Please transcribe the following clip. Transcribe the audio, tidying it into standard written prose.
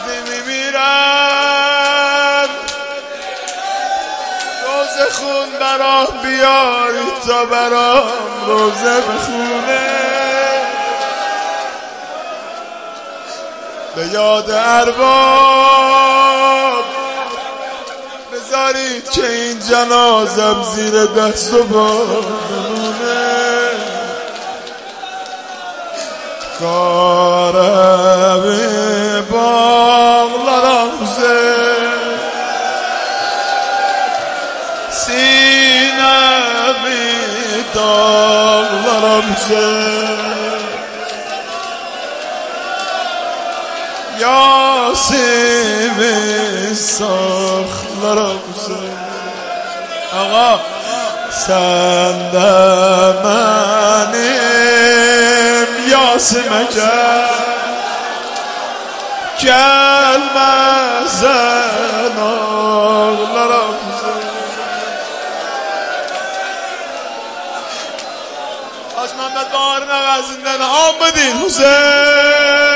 وقتی میمیرم روزه خون برام بیاری تا برام روزه بخونه، به یاد ارباب بذارید که این جنازم زیر دست و پا بمونه. کارم bağlarımızı sinemi dağlarımızı Yasemin saklarımızı. Ağa sen de benim Yasim'e gelmezsen ağlarımızı. Aç Mehmet Bağır'ın ağzından am mı değil Hüseyin?